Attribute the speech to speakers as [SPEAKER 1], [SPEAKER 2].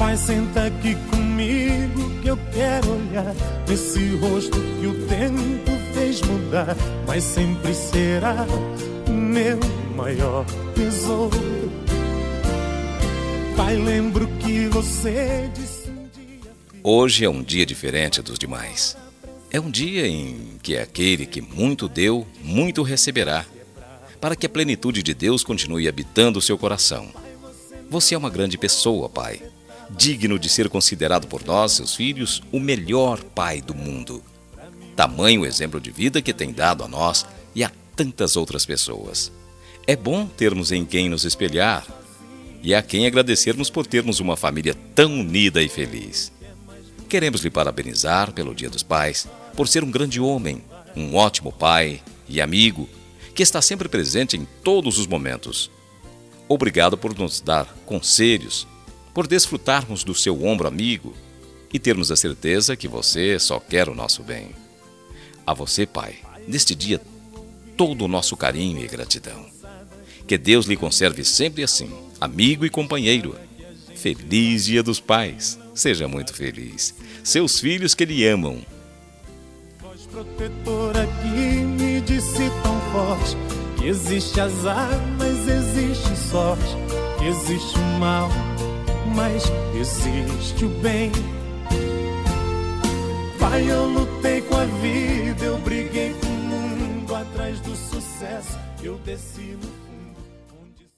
[SPEAKER 1] Pai, senta aqui comigo que eu quero olhar nesse rosto que o tempo fez mudar, mas sempre será o meu maior tesouro. Pai, lembro que você disse um dia...
[SPEAKER 2] Hoje é um dia diferente dos demais. É um dia em que aquele que muito deu, muito receberá, para que a plenitude de Deus continue habitando o seu coração. Você é uma grande pessoa, Pai, digno de ser considerado por nós, seus filhos, o melhor pai do mundo. Tamanho exemplo de vida que tem dado a nós e a tantas outras pessoas. É bom termos em quem nos espelhar e a quem agradecermos por termos uma família tão unida e feliz. Queremos lhe parabenizar pelo Dia dos Pais, por ser um grande homem, um ótimo pai e amigo, que está sempre presente em todos os momentos. Obrigado por nos dar conselhos, por desfrutarmos do seu ombro amigo e termos a certeza que você só quer o nosso bem. A você, Pai, neste dia, todo o nosso carinho e gratidão. Que Deus lhe conserve sempre assim, amigo e companheiro. Feliz Dia dos Pais. Seja muito feliz. Seus filhos que lhe amam.
[SPEAKER 1] Voz protetora que me disse tão forte que existe azar, mas existe sorte. Que existe o mal, mas existe o bem. Pai, eu lutei com a vida, eu briguei com o mundo atrás do sucesso. Eu desci no